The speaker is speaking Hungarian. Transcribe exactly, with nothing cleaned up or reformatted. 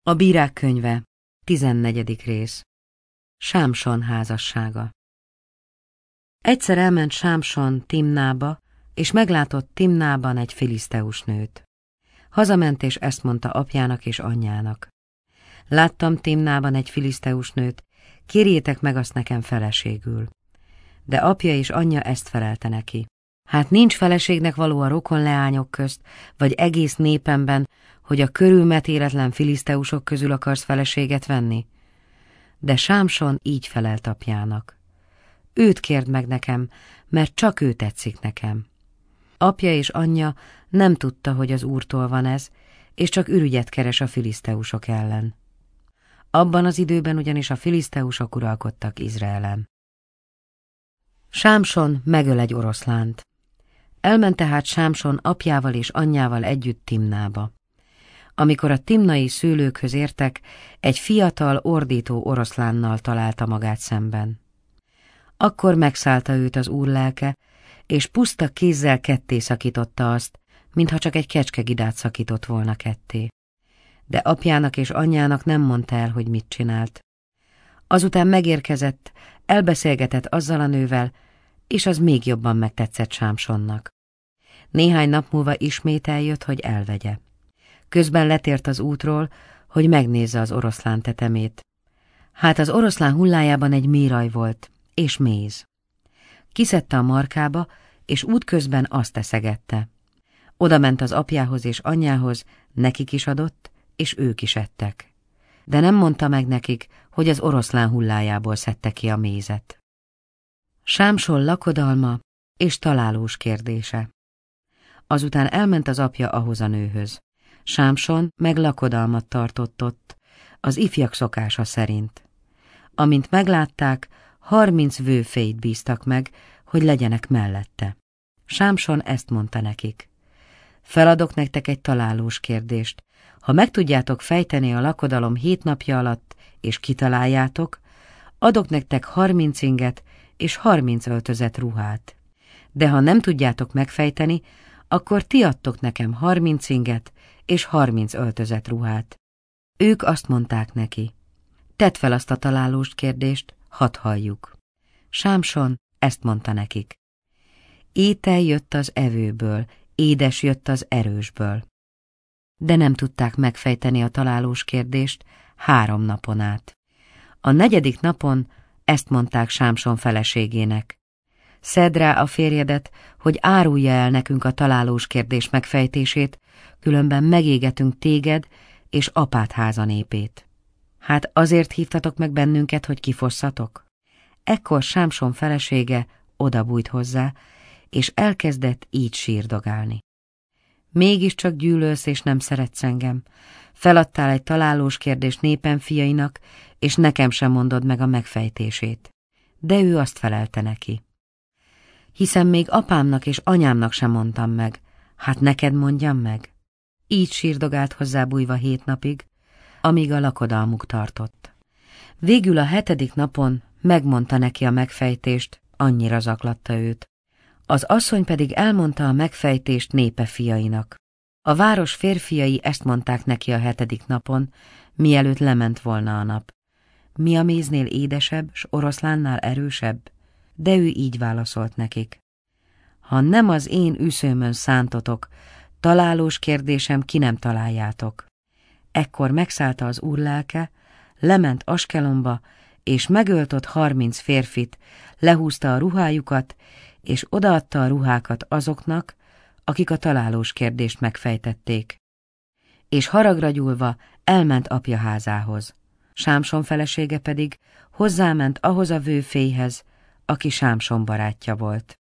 A Bírák könyve, tizennegyedik rész. Sámson házassága. Egyszer elment Sámson Timnába, és meglátott Timnában egy filiszteus nőt. Hazament, és ezt mondta apjának és anyjának. Láttam Timnában egy filiszteus nőt, kérjétek meg azt nekem feleségül. De apja és anyja ezt felelte neki. Hát nincs feleségnek való a rokonleányok közt, vagy egész népemben, hogy a körülmetéletlen filiszteusok közül akarsz feleséget venni? De Sámson így felelt apjának. Őt kérd meg nekem, mert csak ő tetszik nekem. Apja és anyja nem tudta, hogy az Úrtól van ez, és csak ürügyet keres a filiszteusok ellen. Abban az időben ugyanis a filiszteusok uralkodtak Izraelen. Sámson megöl egy oroszlánt. Elment tehát Sámson apjával és anyjával együtt Timnába. Amikor a timnai szőlőkhöz értek, egy fiatal, ordító oroszlánnal találta magát szemben. Akkor megszállta őt az Úr lelke, és puszta kézzel ketté szakította azt, mintha csak egy kecskegidát szakított volna ketté. De apjának és anyjának nem mondta el, hogy mit csinált. Azután megérkezett, elbeszélgetett azzal a nővel, és az még jobban megtetszett Sámsonnak. Néhány nap múlva ismét eljött, hogy elvegye. Közben letért az útról, hogy megnézze az oroszlán tetemét. Hát az oroszlán hullájában egy méraj volt, és méz. Kiszedte a markába, és útközben azt eszegette. Oda ment az apjához és anyjához, nekik is adott, és ők is ettek. De nem mondta meg nekik, hogy az oroszlán hullájából szedte ki a mézet. Sámson lakodalma és találós kérdése. Azután elment az apja ahhoz a nőhöz. Sámson meg lakodalmat tartott ott, az ifjak szokása szerint. Amint meglátták, harminc vőfélyt bíztak meg, hogy legyenek mellette. Sámson ezt mondta nekik. Feladok nektek egy találós kérdést. Ha meg tudjátok fejteni a lakodalom hét napja alatt, és kitaláljátok, adok nektek harminc inget és harminc öltözet ruhát. De ha nem tudjátok megfejteni, akkor ti adtok nekem harminc inget és harminc öltözet ruhát. Ők azt mondták neki. Tedd fel azt a találós kérdést, hadd halljuk. Sámson ezt mondta nekik. Étel jött az evőből, édes jött az erősből. De nem tudták megfejteni a találós kérdést három napon át. A negyedik napon ezt mondták Sámson feleségének. Szedd rá a férjedet, hogy árulja el nekünk a találós kérdés megfejtését, különben megégetünk téged és apád háza népét. Hát azért hívtatok meg bennünket, hogy kifosszatok? Ekkor Sámson felesége odabújt hozzá, és elkezdett így sírdogálni. Mégiscsak gyűlölsz és nem szeretsz engem. Feladtál egy találós kérdést népem fiainak, és nekem sem mondod meg a megfejtését. De ő azt felelte neki. Hiszen még apámnak és anyámnak sem mondtam meg, hát neked mondjam meg? Így sírdogált hozzá bújva hét napig, amíg a lakodalmuk tartott. Végül a hetedik napon megmondta neki a megfejtést, annyira zaklatta őt. Az asszony pedig elmondta a megfejtést népe fiainak. A város férfiai ezt mondták neki a hetedik napon, mielőtt lement volna a nap. Mi a méznél édesebb, s oroszlánnál erősebb? De ő így válaszolt nekik. Ha nem az én üszőmön szántotok, találós kérdésem ki nem találjátok. Ekkor megszállta az Úr lelke, lement Askelonba, és megölt ott harminc férfit, lehúzta a ruhájukat, és odaadta a ruhákat azoknak, akik a találós kérdést megfejtették. És haragra gyúlva elment apja házához. Sámson felesége pedig hozzáment ahhoz a vőfélyhez, aki Sámson barátja volt.